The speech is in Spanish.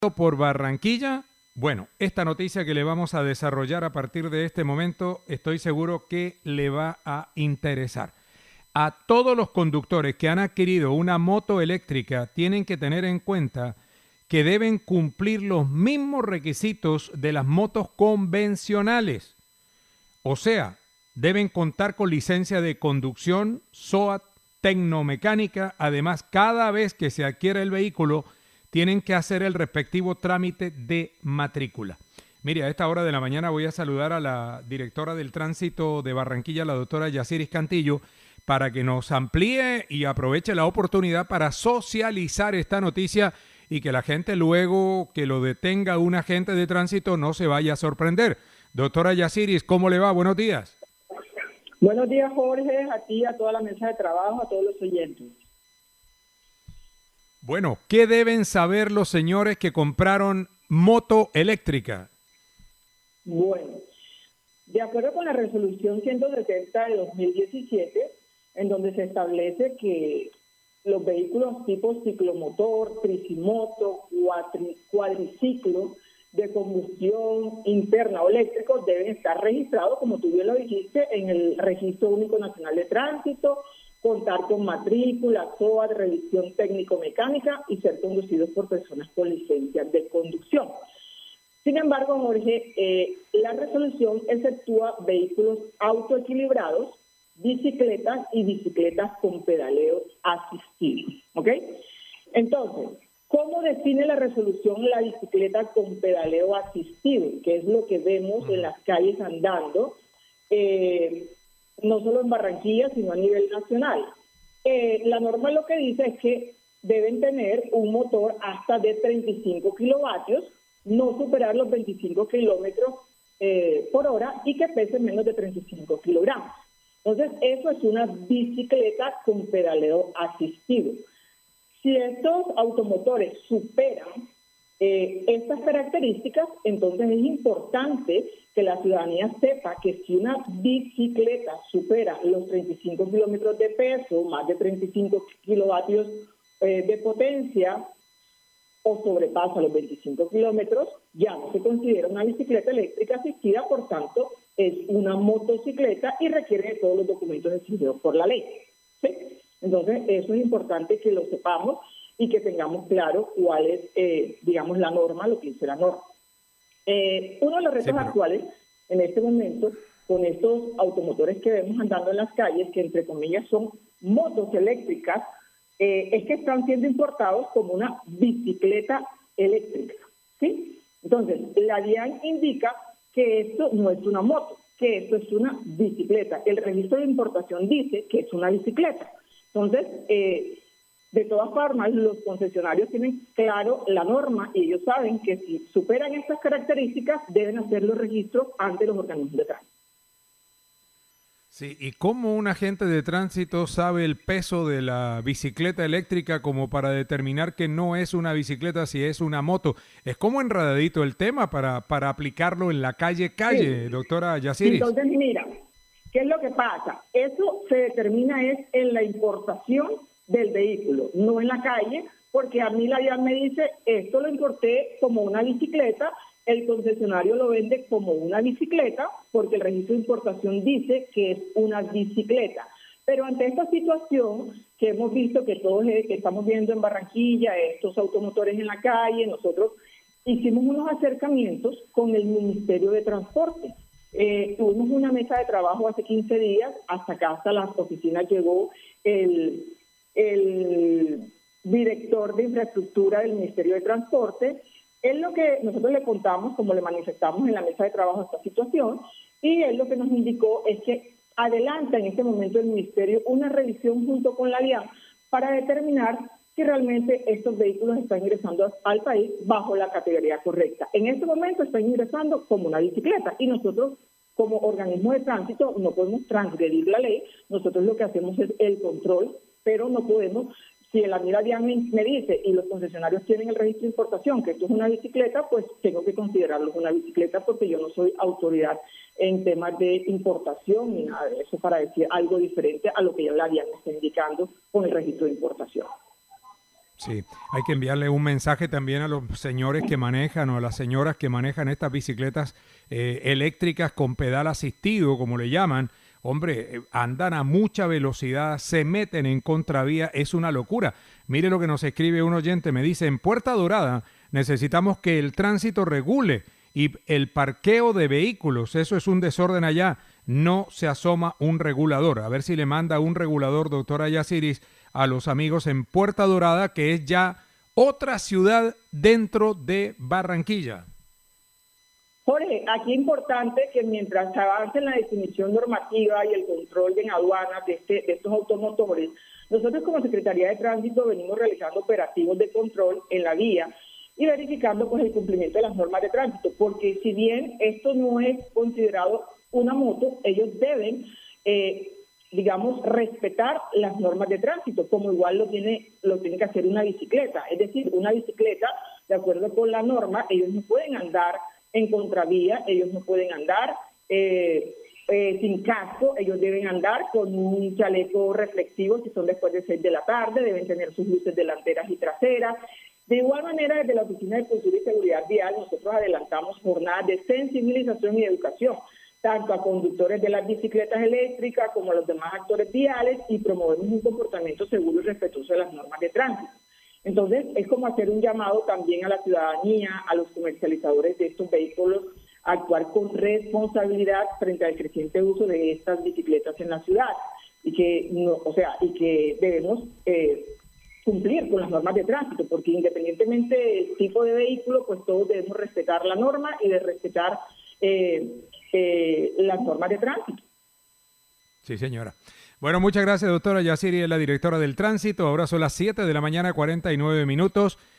por Barranquilla, bueno, esta noticia que le vamos a desarrollar a partir de este momento, estoy seguro que le va a interesar. A todos los conductores que han adquirido una moto eléctrica tienen que tener en cuenta que deben cumplir los mismos requisitos de las motos convencionales. O sea, deben contar con licencia de conducción, SOAT, tecnomecánica. Además, cada vez que se adquiere el vehículo, tienen que hacer el respectivo trámite de matrícula. Mire, a esta hora de la mañana voy a saludar a la directora del tránsito de Barranquilla, la doctora Yaciris Cantillo, para que nos amplíe y aproveche la oportunidad para socializar esta noticia y que la gente luego que lo detenga un agente de tránsito no se vaya a sorprender. Doctora Yaciris, ¿cómo le va? Buenos días. Buenos días, Jorge, a ti, a toda la mesa de trabajo, a todos los oyentes. Bueno, ¿qué deben saber los señores que compraron moto eléctrica? Bueno, de acuerdo con la resolución 170 de 2017, en donde se establece que los vehículos tipo ciclomotor, tricimoto, cuadriciclo de combustión interna o eléctricos deben estar registrados, como tú bien lo dijiste, en el Registro Único Nacional de Tránsito, contar con matrícula, SOAT, revisión técnico-mecánica y ser conducidos por personas con licencia de conducción. Sin embargo, Jorge, la resolución exceptúa vehículos autoequilibrados, bicicletas y bicicletas con pedaleo asistido. ¿Ok? Entonces, ¿cómo define la resolución la bicicleta con pedaleo asistido? Que es lo que vemos en las calles andando, no solo en Barranquilla, sino a nivel nacional. La norma lo que dice es que deben tener un motor hasta de 35 kilovatios, no superar los 25 kilómetros por hora y que pese menos de 35 kilogramos. Entonces, eso es una bicicleta con pedaleo asistido. Si estos automotores superan estas características, entonces es importante que la ciudadanía sepa que si una bicicleta supera los 35 kilómetros de peso, más de 35 kilovatios de potencia, o sobrepasa los 25 kilómetros, ya no se considera una bicicleta eléctrica asistida, por tanto, es una motocicleta y requiere de todos los documentos exigidos por la ley. ¿Sí? Entonces, eso es importante que lo sepamos y que tengamos claro cuál es, digamos, la norma, lo que dice la norma. Uno de los retos actuales en este momento, con estos automotores que vemos andando en las calles, que entre comillas son motos eléctricas, es que están siendo importados como una bicicleta eléctrica, ¿sí? Entonces, la DIAN indica que esto no es una moto, que esto es una bicicleta. El registro de importación dice que es una bicicleta. Entonces, de todas formas, los concesionarios tienen claro la norma y ellos saben que si superan estas características, deben hacer los registros ante los organismos de tránsito. Sí, ¿y cómo un agente de tránsito sabe el peso de la bicicleta eléctrica como para determinar que no es una bicicleta si es una moto? Es como enredadito el tema para aplicarlo en la calle, sí. Doctora Yaciris. Entonces, mira, ¿qué es lo que pasa? Eso se determina es en la importación del vehículo, no en la calle, porque a mí la DIAN me dice, esto lo importé como una bicicleta, el concesionario lo vende como una bicicleta porque el registro de importación dice que es una bicicleta. Pero ante esta situación que hemos visto que todos que estamos viendo en Barranquilla, estos automotores en la calle, nosotros hicimos unos acercamientos con el Ministerio de Transporte. Tuvimos una mesa de trabajo hace 15 días, hasta acá, hasta las oficinas llegó el director de infraestructura del Ministerio de Transporte. Es lo que nosotros le contamos, como le manifestamos en la mesa de trabajo esta situación, y él lo que nos indicó es que adelanta en este momento el Ministerio una revisión junto con la DIAN para determinar si realmente estos vehículos están ingresando al país bajo la categoría correcta. En este momento están ingresando como una bicicleta y nosotros como organismo de tránsito no podemos transgredir la ley, nosotros lo que hacemos es el control, pero no podemos. Si la mira DIAN me dice y los concesionarios tienen el registro de importación que esto es una bicicleta, pues tengo que considerarlo una bicicleta porque yo no soy autoridad en temas de importación ni nada de eso para decir algo diferente a lo que ya la DIAN me está indicando con el registro de importación. Sí, hay que enviarle un mensaje también a los señores que manejan o a las señoras que manejan estas bicicletas eléctricas con pedal asistido, como le llaman. Hombre, andan a mucha velocidad, se meten en contravía, es una locura. Mire lo que nos escribe un oyente, me dice, en Puerta Dorada necesitamos que el tránsito regule y el parqueo de vehículos, eso es un desorden allá, no se asoma un regulador. A ver si le manda un regulador, doctora Yasiris, a los amigos en Puerta Dorada, que es ya otra ciudad dentro de Barranquilla. Jorge, aquí es importante que mientras se avance en la definición normativa y el control en aduanas de estos automotores, nosotros como Secretaría de Tránsito venimos realizando operativos de control en la vía y verificando pues el cumplimiento de las normas de tránsito, porque si bien esto no es considerado una moto, ellos deben, respetar las normas de tránsito, como igual lo tiene que hacer una bicicleta. Es decir, una bicicleta, de acuerdo con la norma, ellos no pueden andar en contravía, ellos no pueden andar sin casco, ellos deben andar con un chaleco reflexivo si son después de 6 de la tarde, deben tener sus luces delanteras y traseras. De igual manera, desde la Oficina de Cultura y Seguridad Vial, nosotros adelantamos jornadas de sensibilización y educación, tanto a conductores de las bicicletas eléctricas como a los demás actores viales, y promovemos un comportamiento seguro y respetuoso de las normas de tránsito. Entonces, es como hacer un llamado también a la ciudadanía, a los comercializadores de estos vehículos, a actuar con responsabilidad frente al creciente uso de estas bicicletas en la ciudad, y que debemos cumplir con las normas de tránsito, porque independientemente del tipo de vehículo, pues todos debemos respetar la norma y de respetar las normas de tránsito. Sí, señora. Bueno, muchas gracias, doctora Yasiri, es la directora del tránsito. Ahora son las 7 de la mañana, 49 minutos.